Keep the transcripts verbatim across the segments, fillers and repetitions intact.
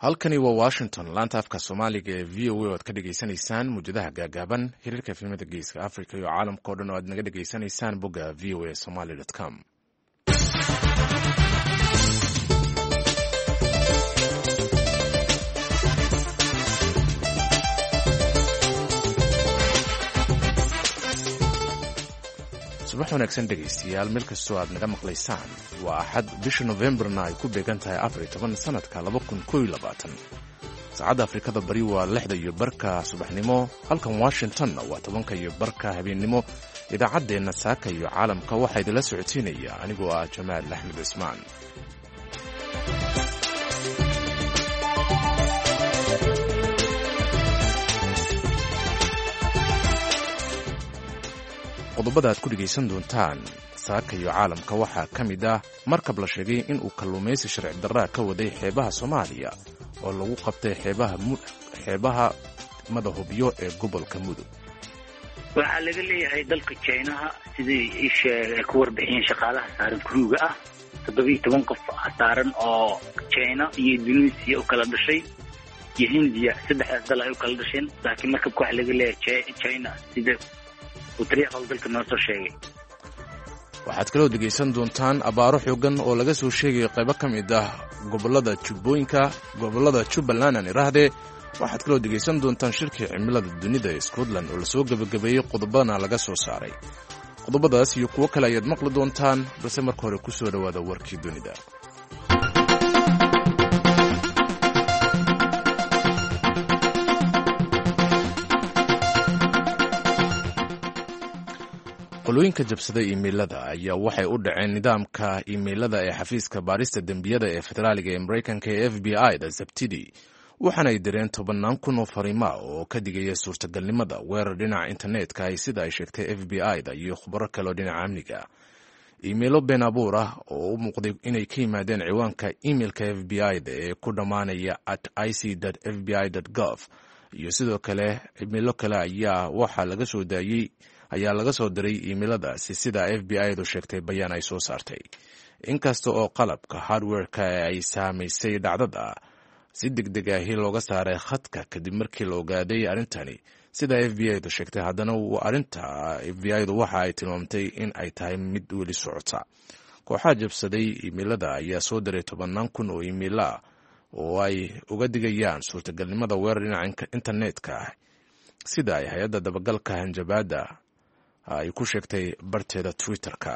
halkani waa washington laanta afka soomaaliga ee v o a o aad ka dhegaysanaysaan muujadaha gaagaaban xiriirka efemada geeska africa iyo caalamka o dhan oo aad naga dhegaysanaysaan bogga v o a somaly com subax wanaagsan dhegaystayaal meel kastoo aad naga maqlaysaan waa axad bisha novembarna ay ku beegan tahay afar iyo toban sanadka laba kun koob iyo labaatan saacadda afrikada bari waa lixda iyo barka subaxnimo halkan washingtonna waa tobanka iyo barka habeennimo idaacaddeenna saaka iyo caalamka waxaa idinla socodsiinaya anigoo ah jamaal axmed cismaan qodobada aad ku dhegaysan doontaan saaka iyo caalamka waxaa ka mid ah markab la sheegay in uu kalluumaysi sharci darraa ka waday xeebaha soomaaliya oo lagu qabtay xeebaha madahubyo ee gobolka mudug waxaa laga leeyahay dalka jinaha sidii isha ku warbixiyeen shaqaalaha saaran kuruuga ah toddobiyo toban qof saaran oo jina iyo indonesia u kala dhashay iyo hindiya saddexdaas dal ay u kala dhasheen laakiin markabka waxaa laga leeyahay jina sida waxaad kaloo dhegaysan doontaan abaaro xoogan oo laga soo sheegayo qaybo ka mid ah gobolada jubbooyinka gobolada jubbaland aan iraahdee waxaad kaloo dhegaysan doontaan shirkii cimilada dunida ee scotland oo lasoo gebagabeeyey qodobadana laga soo saaray qodobadaas iyo kuwo kale ayaad maqli doontaan balse marka hore ku soo dhowaada warkii dunida. qolooyinka jabsaday iimeylada ayaa waxay u dhaceen nidaamka iimeylada ee xafiiska baarista dembiyada ee federaaliga ee maraykanka ee f b i da sabtidii waxaana ay direen tobannaan kun oo fariima oo ka digaya suurtagalnimada weerar dhinaca internetka ay sida ay sheegtay f b i da iyo khubaro kaleo dhinaca amniga. iimeilo been abuur ah oo u muuqday inay ka yimaadeen ciwaanka imeilka f b i da ee ku dhammaanaya at i c f b i gov iyo sidoo kale imeilo kale ayaa waxaa laga soo daayey ayaa laga soo diray iimeiladaasi sida f b i du sheegtay bayaan ay soo saartay. inkasta oo qalabka hardwareka ay saamaysay dhacdada si degdeg ahi looga saaray khadka kadib markii la ogaaday arrintani sida f b i du sheegtay haddana arrinta f b i du waxa ay tilmaamtay in ay tahay mid weli socota. kooxaha jabsaday iimeilada ayaa soo diray tobannaan kun oo iimeila oo ay uga digayaan suurtagalnimada weerar dhinaca internetka ah sida ay hay-adda dabagalka hanjabaadda ay ku sheegtay barteeda twitter-ka.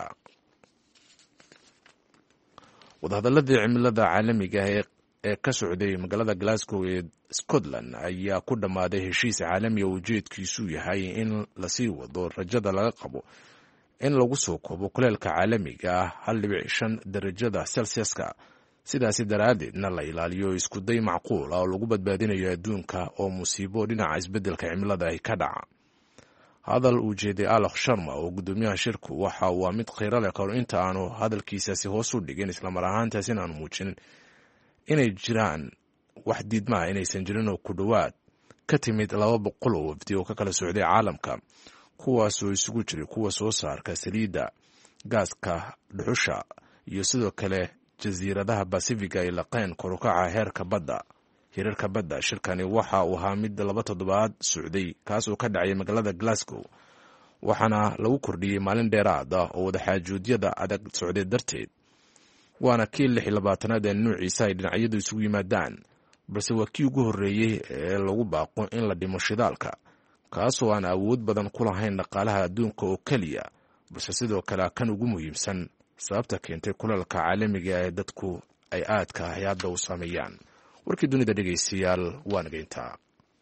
wadahadaladii cimilada caalamiga ee ka socday magaalada glasgow ee scotland ayaa ku dhammaaday heshiis caalami oo ujeedkiisu yahay in lasii wado rajada laga qabo in lagu soo koobo kuleelka caalamiga ah hal dhibic shan darajada celsiaska sidaasi daraaddeedna la ilaaliyo iskuday macquul ah oo lagu badbaadinayo adduunka oo musiibo dhinaca isbeddelka cimilada ay ka dhaca. hadal uu jeeday alex sharma oo guddoomiyaha shirku waxa waa mid kheyro leh kahor inta aanu hadalkiisaasi hoos u dhigin islamar ahaantaas in aanu muujinin inay jiraan wax diidmaha inaysan jirin oo ku dhowaad ka timid laba boqol oo wafdi oo ka kala socday caalamka kuwaasoo isugu jiray kuwa soo saarka saliidda gaaska dhuxusha iyo sidoo kale jasiiradaha basifiga ay laqeen korukaca heerka badda hirarka badda. shirkani waxa uu ahaa mid laba toddobaad socday kaasoo ka dhacay magaalada glasgow waxaana lagu kordhiyey maalin dheeraad ah oo wadaxaajuudyada adag socday darteed waana kii lix iyo labaatanaad ee nuuciisa ay dhinacyadu isugu yimaadaan balse waa kii ugu horreeyey ee lagu baaqo in la dhimo shidaalka kaasoo aan awood badan ku lahayn dhaqaalaha adduunka oo keliya balse sidoo kale kan ugu muhiimsan sababta keentay kuleelka caalamiga ee dadku ay aadka ahy hadda u saameeyaan. warkii dunida dhegaystayaal waa nageyntaa.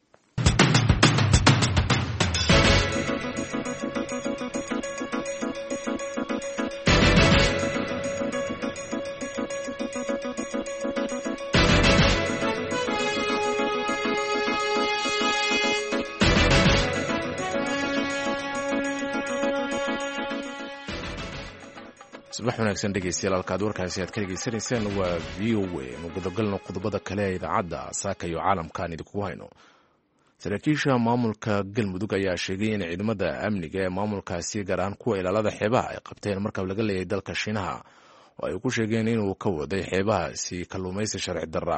subax wanaagsan dhegaystayaal halkaad warkaasi aad ka dhegaysanayseen waa v o a nu gudagalno qodobada kale ee idaacadda saaka iyo caalamkaan idinku hayno. saraakiisha maamulka galmudug ayaa sheegay in ciidamada amniga ee maamulkaasi gaar ahaan kuwa ilaalada xeebaha ay qabteen markab laga leeyahay dalka shiinaha oo ay ku sheegeen inuu ka waday xeebahaasi kalluumaysi sharci darra.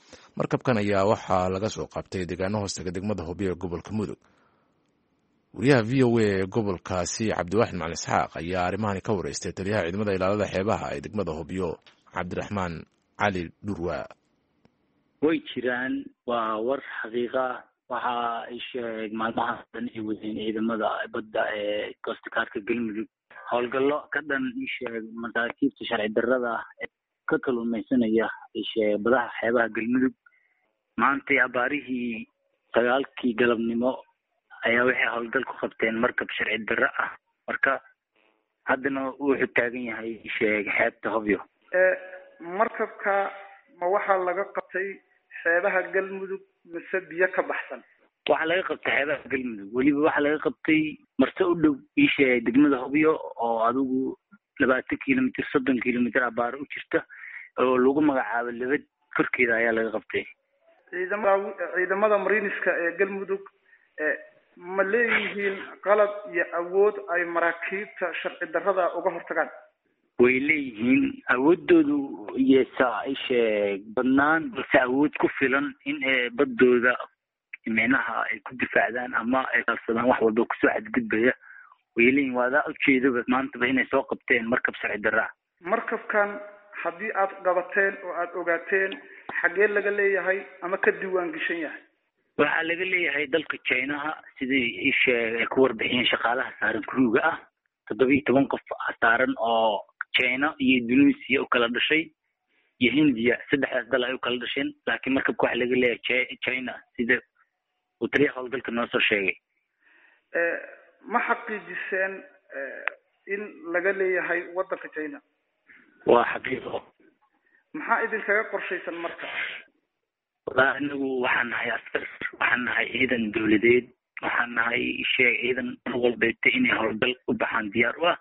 markabkan ayaa waxaa laga soo qabtay deegaano hoostaga degmada hobyo ee gobolka mudug. wariyaha v o a ee gobolkaasi cabdiwaaxid macalin isxaaq ayaa arrimahani ka wareystay taliyaha ciidamada ilaalada xeebaha ee degmada hobyo cabdiraxmaan cali dhurwa. way jiraan, waa war xaqiiqa. waxa ay sheeg maalmahaas dhan ay wadeen ciidamada badda ee koostakaarka galmudug howlgallo ka dhan isheeg masaakiibta sharci darrada ka kaluumaysanaya isheeg badaha xeebaha galmudug. maantay abaarihii sagaalkii galabnimo ayaa waxay howlgal ku qabteen markab sharci darro ah, marka haddana wuxuu taagan yahay isheeg xeebta hobyo. markabka ma waxaa laga qabtay xeebaha galmudug mise biyo ka baxsan? waxaa laga qabtay xeebaha galmudug, weliba waxaa laga qabtay marse u dhow isheeg degmada hobyo oo adigu labaatan kilomitr soddon kilomitr abaaro u jirta oo lagu magacaabo labad korkeeda ayaa laga qabtay. ciidamada ciidamada mariiniska ee galmudug ma leeyihiin qalab iyo awood ay maraakiibta sharci darrada uga hortagaan? way leeyihiin, awoodoodu yeesa isheeg badnaan, balse awood ku filan in baddooda micnaha ay ku difaacdaan ama ay kalsadaan wax walba kusoo xadgudbaya. way leeyihin, waadaa ujeedaba maantaba inay soo qabteen markab sharci darra. markabkan haddii aad qabateen oo aad ogaateen xagee laga leeyahay ama ka diiwaan geshan yahay? waxaa laga leeyahay dalka Chinaha, sidii isheeg ay ku warbixiyeen shaqaalaha saaran kruuga ah. toddoba iyo toban qof saaran oo China iyo Indonesia u kala dhashay iyo Hindiya, saddexdaas dal ay u kala dhasheen, laakiin markabka waxaa laga leeyahay China sida uu taliyaha howlgalka noo soo sheegay. ma xaqiijiseen in laga leeyahay waddanka China? waa xaqiiqo. maxaa idinkaga qorshaysan marka? walaa anagu waxaan nahay askar, waxaan nahay ciidan dowladeed, waxaan nahay isheeg ciidan walbeeta inay howlgal u baxaan diyaar u ah.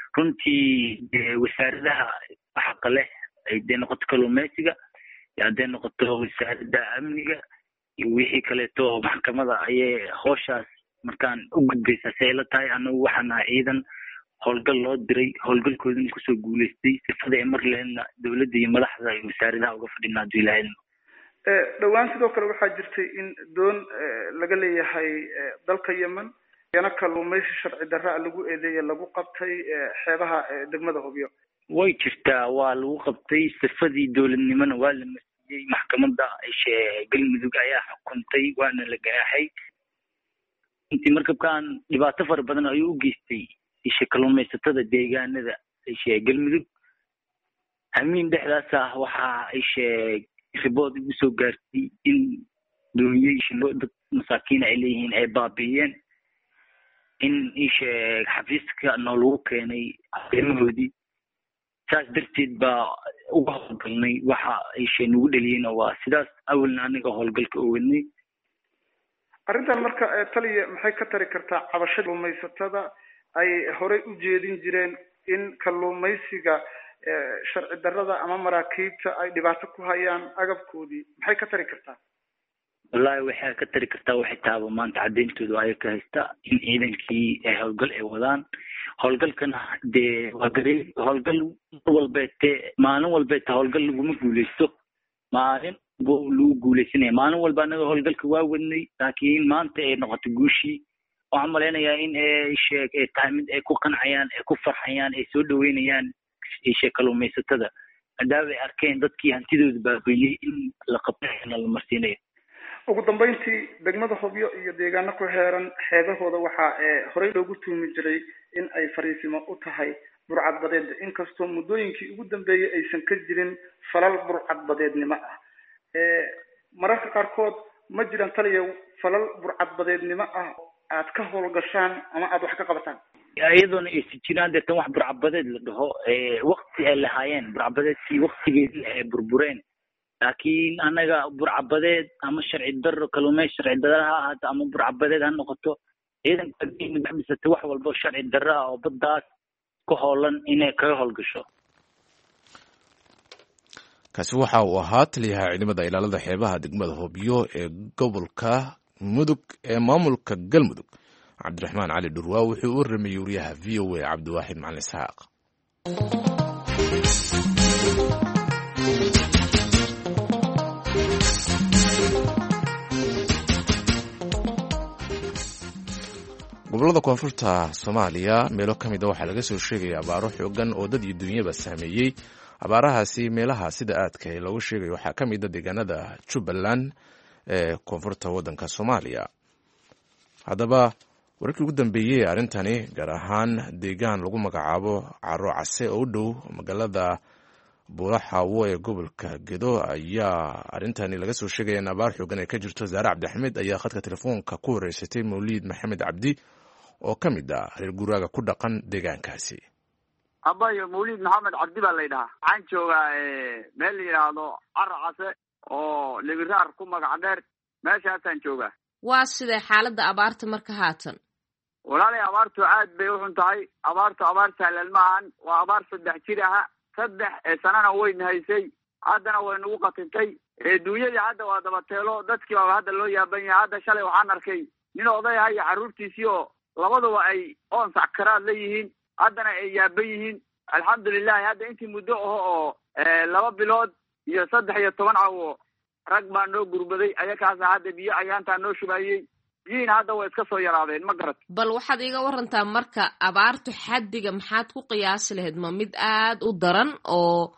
runtii wasaaradaha xaqa leh hadday noqoto kalluumaysiga iyo hadday noqoto wasaaradda amniga iyo wixii kaleeto maxkamada ayay howshaas markaan u gudbaysaa si ay la tahay. anagu waxaan nahay ciidan howlgal loo diray, howlgalkoodana kusoo guulaystay. sifada ay mar leedna dowladda iyo madaxda iyo wasaaradaha uga fadhinaa hadduu ilaahayna. dhowaan sidoo kale waxaa jirtay in doon laga leeyahay dalka yemen yana kalluumaysi sharci darra lagu eedeeye lagu qabtay xeebaha degmada hobyo. way jirtaa, waa lagu qabtay. sifadii dowladnimona waa la masiyey, maxkamadda isheeg galmudug ayaa xukuntay, waana la ganaaxay. intii markabkan dhibaato fara badan ayuu u geystay isheeg kalluumaysatada deegaanada isheeg galmudug. hamiin dhexdaas ah waxaa isheeg ribood igu soo gaartay in dooniyey dad masaakiin ay leeyihiin ay baabi'iyeen, in isheeg xafiiska noo lagu keenay arrimahoodii. saas darteed baa uga howlgalnay. waxa isheeg nagu dhaliyeyna waa sidaas. awalna aniga howlgalka oo wadnay. arrintan marka taliya maxay ka tari kartaa cabashada kalluumaysatada ay horey u jeedin jireen in kalluumaysiga sharci darrada ama maraakiibta ay dhibaato ku hayaan agabkoodii? maxay ka tari kartaa? wallahi waxay ka tari kartaa waxay taaba maanta cadeyntoodu ay ka haystaa in ciidankii ay howlgal ay wadaan. howlgalkana dee waa garee howlgal walbeete maalin walbeete howlgal laguma guuleysto. maalin lagu guuleysanaya maalin walba anaga howlgalka waa wadnay, laakiin maanta ay noqoto guushii. waxaan malaynayaa in ay sheeg ay tahay mid ay ku qancayaan, ay ku farxayaan, ay soo dhaweynayaan isheeg kalluumaysatada maadaama ay arkeen dadkii hantidooda baabi'iyey in la qabtayna la marsiinayo. ugu dambeyntii degmada hobyo iyo deegaano ku xeeran xeebahooda waxaa horey loogu tuumi jiray in ay fariisimo u tahay burcadbadeed, inkastoo muddooyinkii ugu dambeeyey aysan ka jirin falal burcadbadeednimo ah. mararka qaarkood ma jiraan taliya falal burcadbadeednimo ah aad ka howlgashaan ama aad wax ka qabataan? iyadoona aysan jiraan dee tan wax burcadbadeed la dhaho wakti ay lahaayeen burcadbadeedkii waktigeedii ay burbureen. laakiin anaga burcadbadeed ama sharci darro kalluumaysi sharci darro ha ahaato ama burcadbadeed ha noqoto, ciidanka dhisatay wax walba sharci darro ah oo baddaas ku howlan inay kaga howlgasho. kaasi waxa uu ahaa taliyaha ciidamada ilaalada xeebaha degmada hobyo ee gobolka mudug ee maamulka galmudug cabdiraxmaan cali dhurwa. wuxuu u waramayey wariyaha v o a cabdiwaaxid macalin isxaaq. gobolada koonfurta Soomaaliya meelo kamid ah waxaa laga soo sheegay abaaro xoogan oo dad iyo dunyaba saameeyay. abaarahaasi meelaha sida aadka ee lagu sheegay waxaa kamid ah deegaanada Jubbaland ee koonfurta wadanka Soomaaliya. haddaba wararkii ugu dambeeyay arrintani gaar ahaan deegaan lagu magacaabo Caro Case oo u dhow magaalada Buulaxaawo ee gobolka Gedo ayaa arrintani laga soo sheegay in abaar xoogan ay ka jirto. Zaare Cabdi Axmed ayaa khadka telefoonka ku wareysatay Mawlid Maxamed Cabdi oo ka mid ah reer guraaga ku dhaqan deegaankaasi. abayo Mawlid Maxamed Cabdi baa la yidhahaa. waxaan joogaa meel la yidhaahdo Caro Case oo Libiraar ku magac dheer, meeshaasaan joogaa. waa sidee xaaladda abaarta marka haatan? walaalay abaartu aad bay u xun tahay. abaartu abaar sahlan ma ahan, waa abaar saddex jir aha. saddex sanana wayna haysay, haddana way nagu qatintay. duunyadii hadda waa dabateelo, dadkii baa hadda loo yaaban yahay. hadda shalay waxaan arkay nin oday aha iyo carruurtiisii oo labaduba ay oon sackaraad la yihiin, haddana ay yaaban yihiin. alxamdulilahi hadda intii muddo aho oo laba bilood iyo saddex iyo toban cawo rag baa noo gurbaday, ayakaasa hadda biyo ayaantaa noo shubaayey. biyihiina hadda way iska soo yaraadeen, ma garat. bal waxaad iga warantaa marka abaartu xaddiga maxaad ku qiyaasi lahayd? ma mid aad u daran oo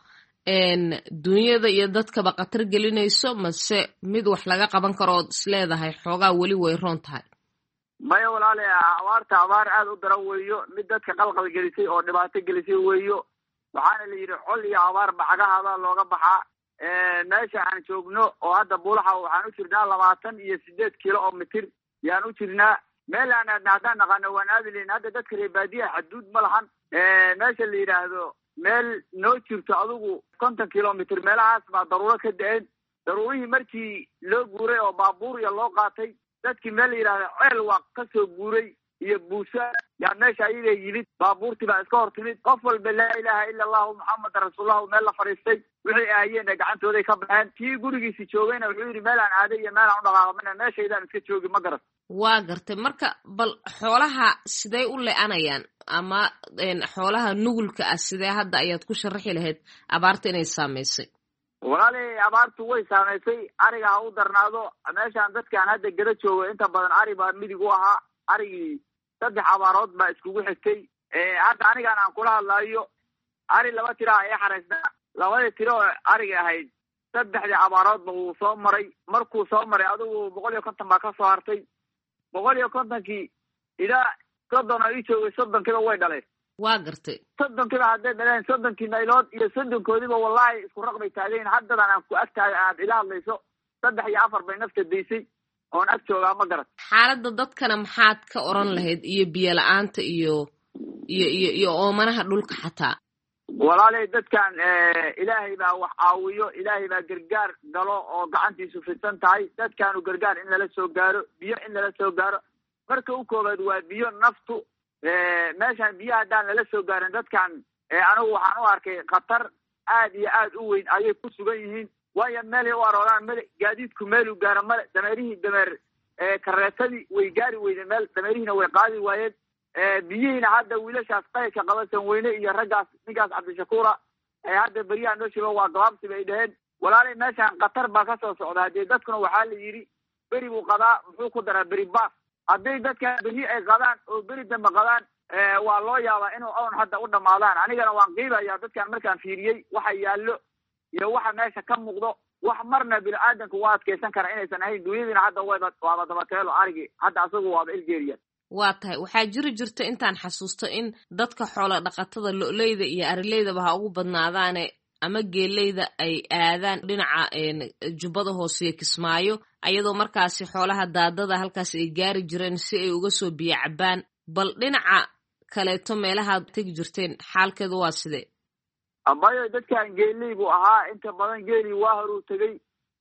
dunyada iyo dadkaba khatar gelinayso, mase mid wax laga qaban karo ood isleedahay xoogaa weli way roon tahay? maya walaale, abaarta abaar aad u daran weeyo, mid dadka qalqal gelisay oo dhibaato gelisay weeyo. waxaana la yidhi col iyo abaar bacagahaada looga baxaa. meesha aan joogno oo hadda Buulaxaawo waxaan u jirnaa labaatan iyo sideed kilo oo mitir yaan u jirnaa. meel aan aadna haddaan naqaano waan aadi lahayn. hadda dadka reer baadiyaha xaduud ma lahan. meesha la yidhaahdo meel noo jirto adigu konton kilomitr meelahaas baa daruuro ka da-een. daruurihii markii loo guuray oo baabuur iyo loo qaatay, dadkii meel la yidhahdo ceel waa ka soo guuray iyo buusa yaa meesha ayaga yimid. baabuurtii baa iska hor timid. qof walba laa ilaaha ila allahu muxameda rasuulullah meel la fadhiistay. wixii ahayeenna gacantooday ka baxeen. kii gurigiisi joogayna wuxuu yidhi meelaan aaday iyo meelaan u dhaqaaqamana meeshaydaan iska joogi, ma garat. waa gartay. marka bal xoolaha siday u le-anayaan, ama xoolaha nugulka ah sidee hadda ayaad ku sharaxi lahayd abaarta inay saamaysay? walaalay abaartu way saamaysay. ariga ha u darnaado. meeshaan dadkaan hadda gada joogo inta badan ari baa midig u ahaa. arigii saddex abaarood baa iskugu xigtay. hadda anigaan aan kula hadlaayo ari laba tiro ah ee xaraysnaa. labadii tiro oo ariga ahayd saddexdii abaaroodba wuu soo maray. markuu soo maray adigu boqol iyo konton baa ka soo hartay. boqol iyo kontonkii ilaa soddon oo ii joogay soddonkiiba way dhaleen. waa gartay. soddonkiiba hadday dhaleen soddonkii naylood iyo soddonkoodiiba wallahi isku raq bay taageen. haddadan aan ku ag taagay aad ila hadlayso saddex iyo afar bay nafta daysay oon ag joogaa, ma garat. xaaladda dadkana maxaad ka oran lahayd, iyo biyo la-aanta iyo iyo iyo iyo oomanaha dhulka xataa? walaalay dadkan ilaahay baa wax caawiyo, ilaahay baa gargaar galo oo gacantiisu fidsan tahay. dadkaanu gargaar in lala soo gaaro, biyo in lala soo gaaro. marka u koobaad waa biyo. naftu meeshaan biyo haddaan lala soo gaarin dadkan anigu waxaan u arkay khatar aad iyo aad u weyn ayay ku sugan yihiin. waayo meelay u arooraan male, gaadiidku meeluu gaaro male. dameerihii dameer kareetadii way gaari weyden meel, dameerihiina way qaadi waayeen. biyihiina hadda wiilashaas qaydka qabasan weyne iyo raggaas ninkaas cabdishakuura hadda beryaha noo sheego waa gabaabsi bay dhaheen. walaalay meeshaan khatar baa ka soo socda. haddee dadkuna waxaa la yidhi beri buu qadaa, muxuu ku daraa beri baas. hadday dadkan beri ay qadaan oo beri dambe qadaan waa loo yaabaa inuu own hadda u dhamaadaan. anigana waan qiibayaa dadkan markaan fiiriyey waxa yaallo iyo waxa meesha ka muuqdo. wax marna bini-aadanku waa adkaysan kara inaysan ahayn. duunyadiina hadda wayba waaba dabateelo arigii hadda asagu waaba ilgeeriya. waa tahay. waxaa jiri jirta intaan xasuusto in dadka xoola dhaqatada lo-leyda iyo arileydaba ha ugu badnaadaane ama geeleyda ay aadaan dhinaca jubbada hoose iyo Kismaayo, ayadoo markaasi xoolaha daadada halkaas ay gaari jireen si ay uga soo biyo cabaan. bal dhinaca kaleeto meelahaad tegi jirteen xaalkeedu waa sidee? abayo dadkan geeley buu ahaa. inta badan geeli waa horuu tegey.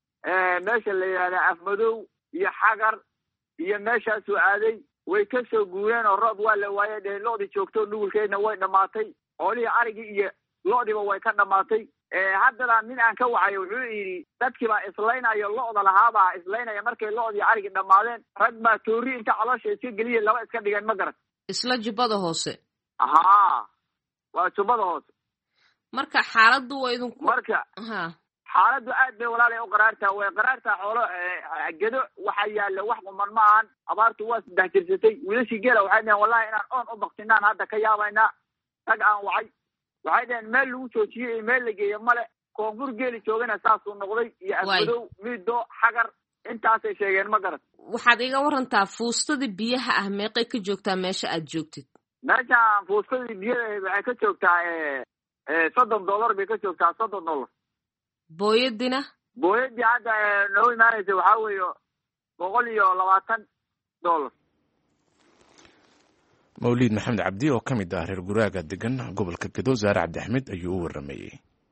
meesha la yidhahda afmadow iyo xagar iyo meeshaasuu aaday. way ka soo guureen oo roob waa la waaye dheheen. lo'dii joogto nugulkeedna way dhammaatay. xoolihii arigii iyo lo'diiba way ka dhammaatay. haddana nin aan ka wacayo wuxuu yidhi dadkii baa islaynayo, lo'da lahaabaa islaynaya. markay lo'dii arigii dhammaadeen rag baa toori inta caloosha iska geliyeen laba iska dhigeen, ma garat. isla jubbada hoose? haa, waa jubbada hoose. marka xaaladdu waa idinku marka ha xaaladdu aad bay walaalay u qaraartaa way qaraartaa xoolo gedo waxaa yaalla wax quman ma ahan abaartu waa saddex jirsatay wiilashii geela waxay dhaheen wallahi inaan oon u baktinaan hadda ka yaabaynaa rag aan wacay waxay dhaheen meel lagu joojiyey iyo meel la geeyo male koonfur geeli joogana saasuu noqday iyo afmadow miido xagar intaasay sheegeen ma garat waxaad iga warantaa fuustadii biyaha ah meeqay ka joogtaa meesha aad joogtid meeshaan fuustadii biyada waxay ka joogtaa soddon dollar bay ka joogtaa soddon dollar booyadina booyadii hadda noo imaanaysa waxaa weeye boqol iyo labaatan dollar mawliid maxamed cabdi oo ka mid ah reer guraaga degan gobolka gedo zaare cabdi axmed ayuu u waramayey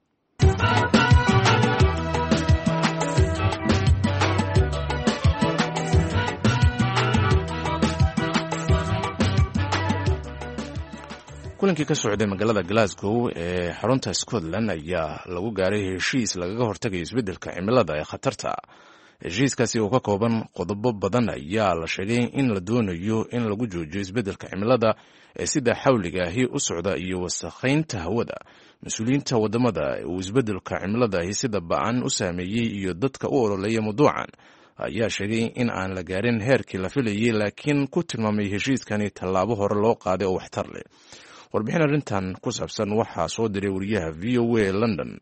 kulankii ka socday magaalada glasgow ee xarunta scotland ayaa lagu gaaray heshiis lagaga hortagayo isbeddelka cimilada ee khatarta heshiiskaasi oo ka kooban qodobo badan ayaa la sheegay in la doonayo in lagu joojiyo isbeddelka cimilada ee sida xawliga ahi u socda iyo wasakhaynta hawada mas-uuliyiinta wadamada uu isbeddelka cimilada ahi sida ba-an u saameeyey iyo dadka u ololeeya mawduucan ayaa sheegay in aan la gaarin heerkii la filayay laakiin ku tilmaamay heshiiskani tallaabo hore loo qaaday oo waxtar leh warbixin arrintan ku saabsan waxaa soo diray wariyaha v o a london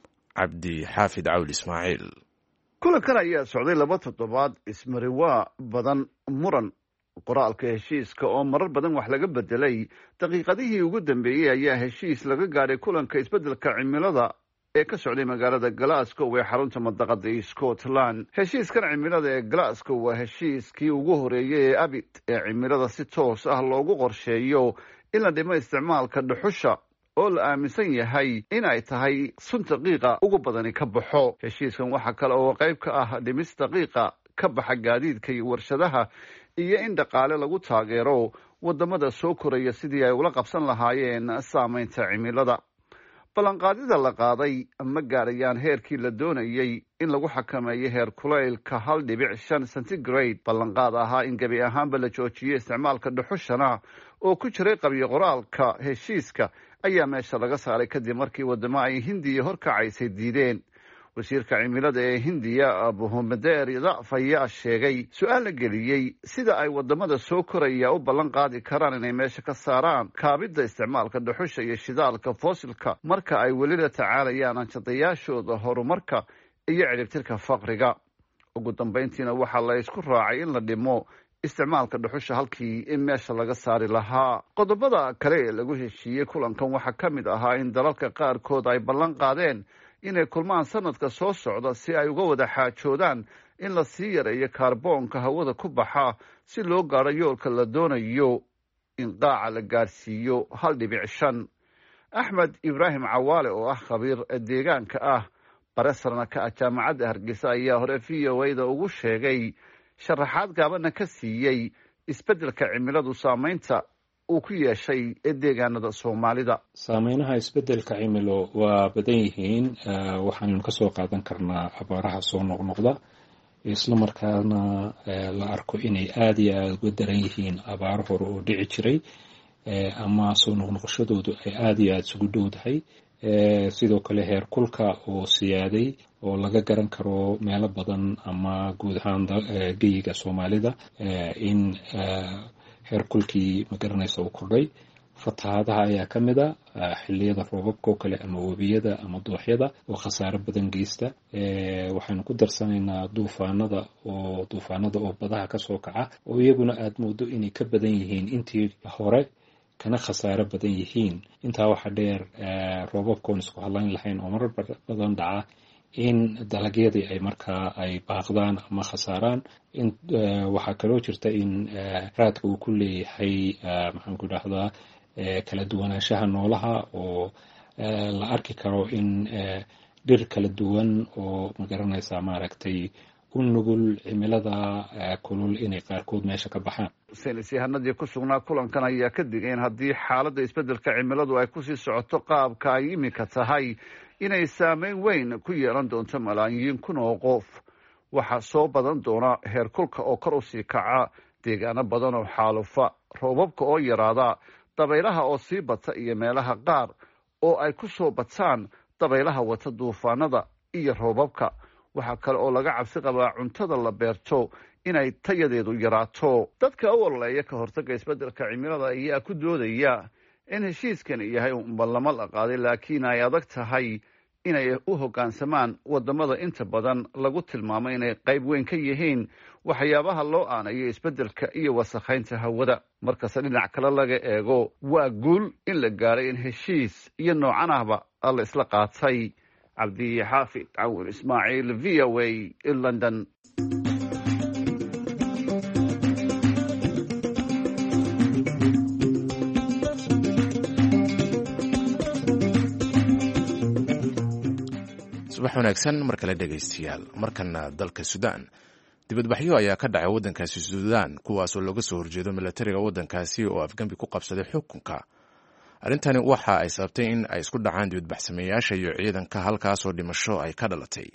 cabdi xaafid cawli ismaaciil kulankan ayaa socday laba toddobaad ismariwaa badan muran qoraalka heshiiska oo marar badan wax laga bedelay daqiiqadihii ugu dambeeyey ayaa heshiis laga gaadhay kulanka isbeddelka cimilada ee ka socday magaalada glasgow ee xarunta madaqada scotland heshiiskan cimilada ee glasgow waa heshiiskii ugu horeeyey ee abid ee cimilada si toos ah loogu qorsheeyo in la dhimo isticmaalka dhuxusha oo la aaminsan yahay in ay tahay sunta qiiqa ugu badani ka baxo heshiiskan waxaa kale oo qayb ka ah dhimista qiiqa ka baxa gaadiidka iyo warshadaha iyo in dhaqaale lagu taageero wadamada soo koraya sidii ay ula qabsan lahaayeen saameynta cimilada ballanqaadida la qaaday ma gaarayaan heerkii la doonayey in lagu xakameeyo heer kulaylka hal dhibic shan centigrade ballanqaad ahaa in gebi ahaanba la joojiyo isticmaalka dhuxushana oo ku jiray qabyo qoraalka heshiiska ayaa meesha laga saaray kadib markii wadamo ay hindiya horkacaysay diideen wasiirka cimilada ee hindiya buhumadeer dacf ayaa sheegay su-aal la geliyey sida ay wadamada soo koraya u ballan qaadi karaan inay meesha ka saaraan kaabidda isticmaalka dhuxusha iyo shidaalka foosilka marka ay weli la tacaalayaan anjadayaashooda horumarka iyo ciribtirka faqriga ugu dambayntiina waxaa la isku raacay in la dhimo isticmaalka dhuxusha halkii in meesha laga saari lahaa qodobada kale ee lagu heshiiyey kulankan waxaa ka mid ahaa in dalalka qaarkood ay ballan qaadeen inay kulmaan sanadka soo socda si ay uga wada xaajoodaan in la sii yareeyo kaarboonka hawada ku baxa si loo gaadho yoolka la doonayo in qaaca la gaadhsiiyo hal dhibic shan axmed ibraahim cawaale oo ah khabiir deegaanka ah baresarna ka ah jaamacadda hargeysa ayaa hore v o a da ugu sheegay sharaxaad gaabana ka siiyey isbeddelka cimiladu saameynta uu ku yeeshay deegaanada soomaalida saameynaha isbeddelka cimilo waa badan yihiin waxaanu ka soo qaadan karnaa abaaraha soo noqnoqda isla markaana la arko inay aada iyo aada uga daran yihiin abaaro hore oo dhici jiray ama soo noqnoqoshadoodu ay aada iyo aada isugu dhowdahay sidoo kale heer kulka oo siyaaday oo laga garan karo meelo badan ama guud ahaan geyiga soomaalida in heerkulkii magaranaysa uu kordhay fatahaadaha ayaa ka mid a xiliyada roobabka oo kale ama webiyada ama dooxyada oo khasaaro badan geysta waxaynu ku darsanaynaa duufaanada oo duufaanada oo badaha kasoo kaca oo iyaguna aada moodo inay ka badan yihiin intii hore kana khasaaro badan yihiin intaa waxaa dheer roobabka oon isku hadlayn lahayn oo marar badan dhaca in dalagyadii ay markaa ay baaqdaan ama khasaaraan waxaa kaloo jirta in raadka uu ku leeyahay maxaan ku dhahdaa kala duwanaanshaha noolaha oo la arki karo in dhir kala duwan oo magaranaysa maaragtay u nugul cimilada kulul inay qaarkood meesha ka baxaan saynis yahanadii ku sugnaa kulankan ayaa ka digeen haddii xaaladda isbeddelka cimiladu ay kusii socoto qaabka ay iminka tahay inay saameyn weyn ku yeelan doonto malaayiin kun oo qof waxaa soo badan doona heerkulka oo kor usii kaca deegaano badan oo xaalufa roobabka oo yaraada dabaylaha oo sii bata iyo meelaha qaar oo ay ku soo bataan dabaylaha wata duufaanada iyo roobabka. waxaa kale oo laga cabsi qabaa cuntada la beerto inay tayadeedu yaraato. dadka u ololeeya ka hortagga isbeddelka cimilada ayaa ku doodaya in heshiiskani yahay unballamo la qaaday, laakiin ay adag tahay inay u hoggaansamaan waddamada inta badan lagu tilmaamo inay qayb weyn ka yihiin waxyaabaha loo aanayo isbeddelka iyo wasakhaynta hawada. markasta dhinac kale laga eego waa guul in la gaaray in heshiis iyo noocan ahba la isla qaatay. cabdi xaafid cawin ismaaciil, v o a, london. subax wanaagsan mar kale dhegaystayaal. markana dalka suudaan dibadbaxyo ayaa ka dhacay waddankaasi suudaan, kuwaasoo looga soo horjeedo milatariga waddankaasi oo afgembi ku qabsaday xukunka. arrintani waxa ay sababtay in ay isku dhacaan dibadbaxsameeyaasha iyo ciidanka, halkaasoo dhimasho ay ka dhalatay.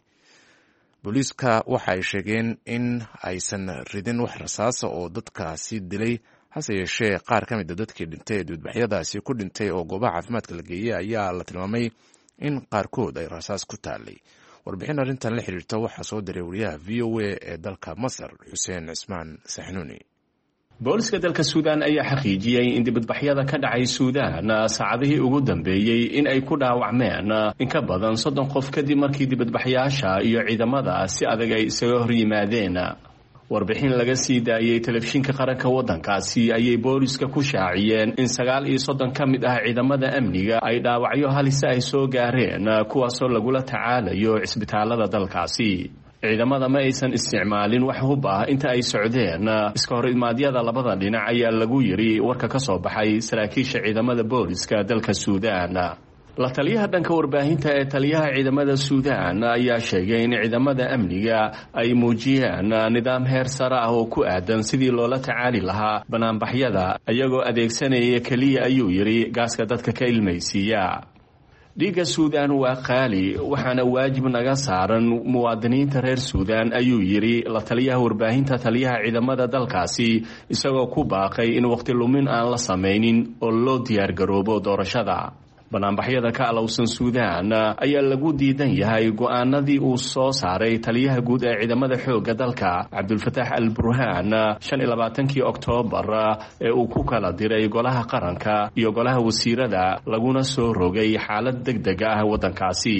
booliiska waxa ay sheegeen in aysan ridin wax rasaasa oo dadkaasi dilay, hase yeeshee qaar ka mid a dadkii dhintay ee dibadbaxyadaasi ku dhintay oo goobaha caafimaadka la geeyey ayaa la tilmaamay in qaarkood ay rasaas ku taallay. warbixin arrintan la xiriirta waxaa soo diray wariyaha v o a ee dalka masar xuseen cismaan saxnuuni. booliska dalka suudaan ayaa xaqiijiyey in dibadbaxyada ka dhacay suudaan saacadihii ugu dambeeyey in ay ku dhaawacmeen in ka badan soddon qof kadib markii dibadbaxyaasha iyo ciidamada si adag ay isaga hor yimaadeen. warbixin laga sii daayey telefishinka qaranka waddankaasi ayay booliska ku shaaciyeen in sagaal iyo soddon ka mid ah ciidamada amniga ay dhaawacyo halisa ay soo gaareen, kuwaasoo lagula tacaalayo cisbitaalada dalkaasi. ciidamada ma aysan isticmaalin wax hub ah inta ay socdeen iska hor imaadyada labada dhinac ayaa lagu yiri warka ka soo baxay saraakiisha ciidamada booliska dalka suudaan. la taliyaha dhanka warbaahinta ee taliyaha ciidamada suudaan ayaa sheegay in ciidamada amniga ay muujiyeen nidaam heer sare ah oo ku aadan sidii loola tacaali lahaa banaanbaxyada, iyagoo adeegsanaya keliya ayuu yiri gaaska dadka ka ilmaysiiya. dhiigga suudaan waa qaali, waxaana waajib naga saaran muwaadiniinta reer suudaan ayuu yiri la taliyaha warbaahinta taliyaha ciidamada dalkaasi, isagoo ku baaqay in waqti lumin aan la samaynin oo loo diyaargaroobo doorashada. banaanbaxyada ka alowsan suudaan ayaa lagu diidan yahay go-aanadii uu soo saaray taliyaha guud ee ciidamada xoogga dalka cabdulfataax al burhaan shan iyo labaatankii oktoobar ee uu ku kala diray golaha qaranka iyo golaha wasiirada, laguna soo rogay xaalad degdeg ah waddankaasi.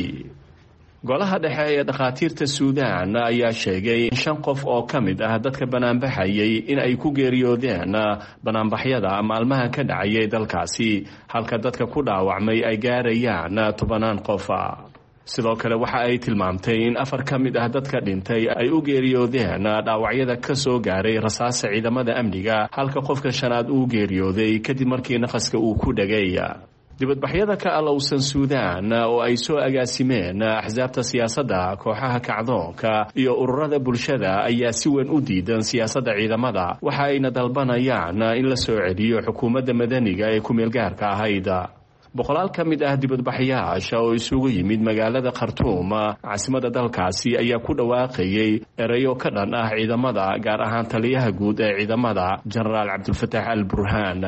golaha dhexe ee dhakhaatiirta suudaan ayaa sheegay in shan qof oo ka mid ah dadka banaanbaxayay in ay ku geeriyoodeen banaanbaxyada maalmaha ka dhacayay dalkaasi, halka dadka ku dhaawacmay ay gaarayaan tobanaan qofa. sidoo kale waxa ay tilmaamtay in afar ka mid ah dadka dhintay ay u geeriyoodeen dhaawacyada ka soo gaaray rasaasa ciidamada amniga, halka qofka shanaad uu geeriyooday kadib markii naqaska uu ku dhagay. dibadbaxyada ka alowsan suudaan oo ay soo agaasimeen axsaabta siyaasadda, kooxaha kacdoonka iyo ururada bulshada ayaa si weyn u diidan siyaasadda ciidamada, waxa ayna dalbanayaan in la soo celiyo xukuumadda madaniga ee ku-meelgaarka ahayd. boqolaal ka mid ah dibadbaxyaasha oo isugu yimid magaalada khartuum, caasimadda dalkaasi, ayaa ku dhawaaqayay erayo ka dhan ah ciidamada, gaar ahaan taliyaha guud ee ciidamada jenaraal cabdulfataax al burhaan.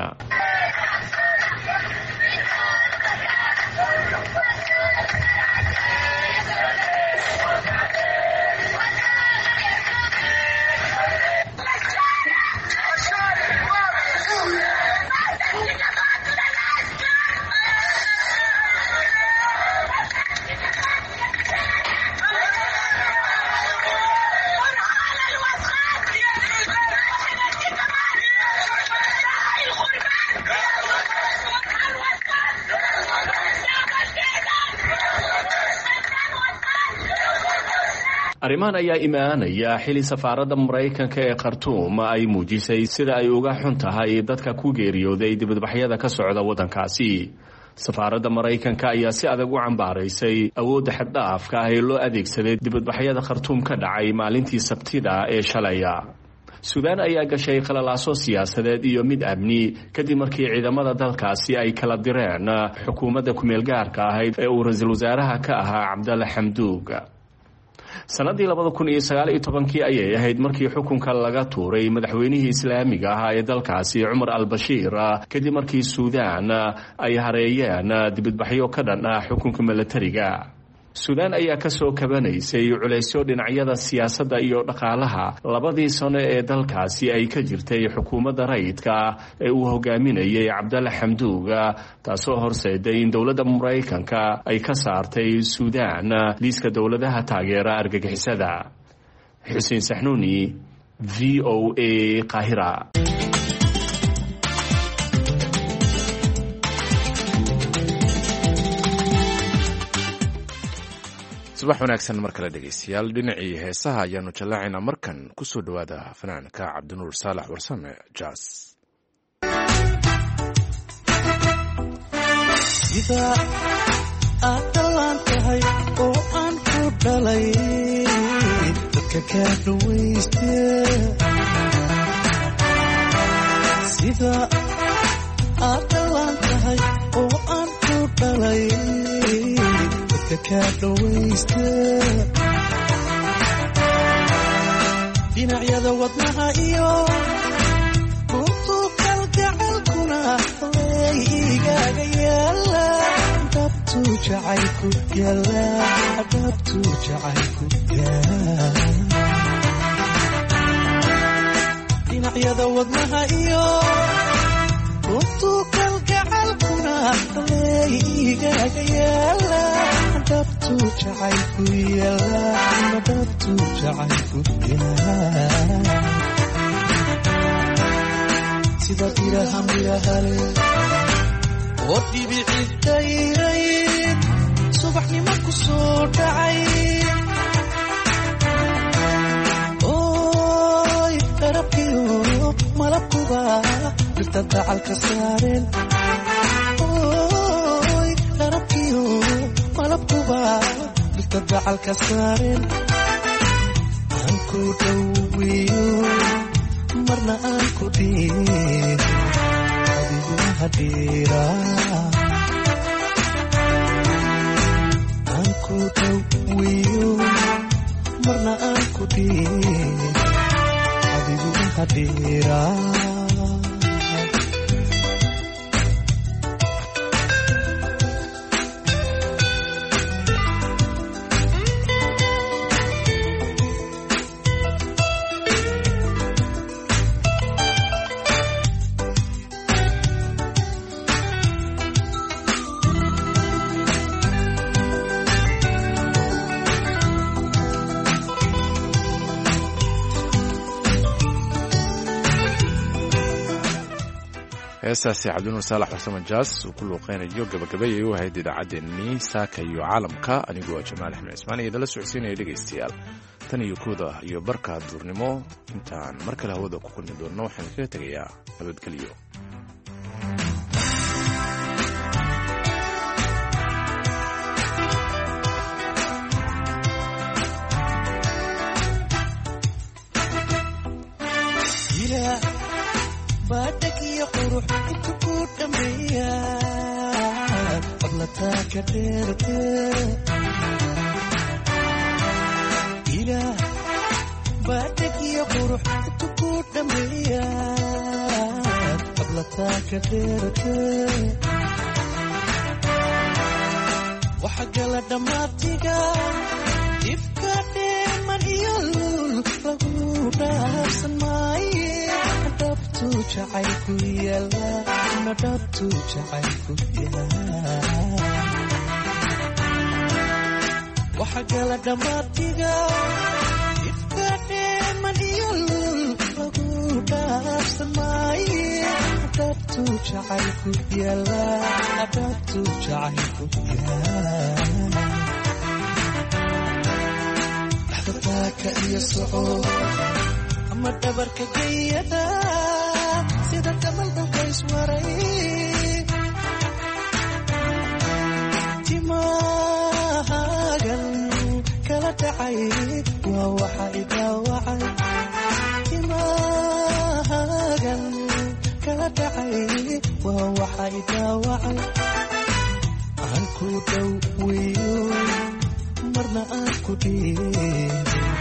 arrimahan ayaa imaanaya xili safaaradda maraykanka ee khartuum ay muujisay sida ay uga xun tahay dadka ku geeriyooday dibadbaxyada ka socda waddankaasi. safaaradda maraykanka ayaa si adag u cambaaraysay awoodda xaddhaafka ah ee loo adeegsaday dibadbaxyada khartuum ka dhacay maalintii sabtida ee shalaya. suudaan ayaa gashay qalalaaso siyaasadeed iyo mid amni kadib markii ciidamada dalkaasi ay kala direen xukuumadda ku-meelgaarka ahayd ee uu ra-iisul wasaaraha ka ahaa cabdalle xamduug. sanadii labada kun iyo sagaal iyo tobankii ayay ahayd markii xukunka laga tuuray madaxweynihii islaamiga ahaa ee dalkaasi cumar al-bashiir, kadib markii suudaan ay hareeyeen dibadbaxyo ka dhan ah xukunka milatariga. suudaan ayaa ka soo kabanaysay culaysyo dhinacyada siyaasadda iyo dhaqaalaha labadii sano ee dalkaasi ay ka jirtay xukuumadda rayidka ee uu hogaaminayay cabdalle xamduuga taasoo horseeday in dowladda maraykanka ay ka saartay suudaan liiska dowladaha taageera argagixisada. xuseen saxnuuni, v o a, Qaahira. subax wanaagsan mar kale dhegeystayaal, dhinacii heesaha ayaanu jallaacaynaa. markan ku soo dhowaada fanaanka cabdinuur saalax warsame jaas. sida aad dhalaan tahay oo aan ku dhalay dadka kaa dhawayste, sida aad dhalaan tahay oo aan ku dhalay dhinacyada wadnaha iyo runtu kalgacalkuna leygaaga yaala dhabtu jacaylku yaala dhabtu jacaylku yaala dhinacyada wadnaha iyo runtu kalgacalkuna leygaaga yaala dhabtu jacaylku yaala dhabtu jacaylku yaala sida diraham yahale oo dhibici dayray subaxnimo ku soo dhacay oy darabkiyo malabkuba dhirta dacalka saareen oy darabkiyo malabkuba dhirta dacalka saareen aan ku dhoweeyo marna aan ku dhiin adigu hadhiira aan ku dhoweeyo marna aan ku dhiin adigu hadhiira heestaasi cabdinuur saalax warsame jaas uu ku luuqeynayo gabagabayay u ahayd idaacaddeenii saaka iyo caalamka. anigoo jamaal axmed cismaan iyo idala socodsiinaya dhegaystayaal tan iyo kooda iyo barka duurnimo. intaan mar kale hawada ku kulmi doonno waxaan kaga tegayaa nabadgelyo. baadakiyo qurux intu ku dhammeeyaa fadlataa ka dheerte ilaah baadakiyo qurux intu ku dhammeeyaa fadlataa ka dheerte waxa gala dhammaatiga ifka dheeman iyo lul lagu dhaafsan maaye dhabtu jacaylku yaala dhabtu jacaylku yaala waxa gala dhammaatiga ifka dheeman iyo lul lagu dhaafsan maaye dhabtu jacaylku yaala dhabtu jacaylku yaala dhaxdataaka iyo soco ama dhabarka gayada sida damal dalka iswaray timaagan kala dhacay waa waxa idaawacay timaagan kala dhacay waa waxa idaawacay aan ku dhoweeyo marna aan ku dhiin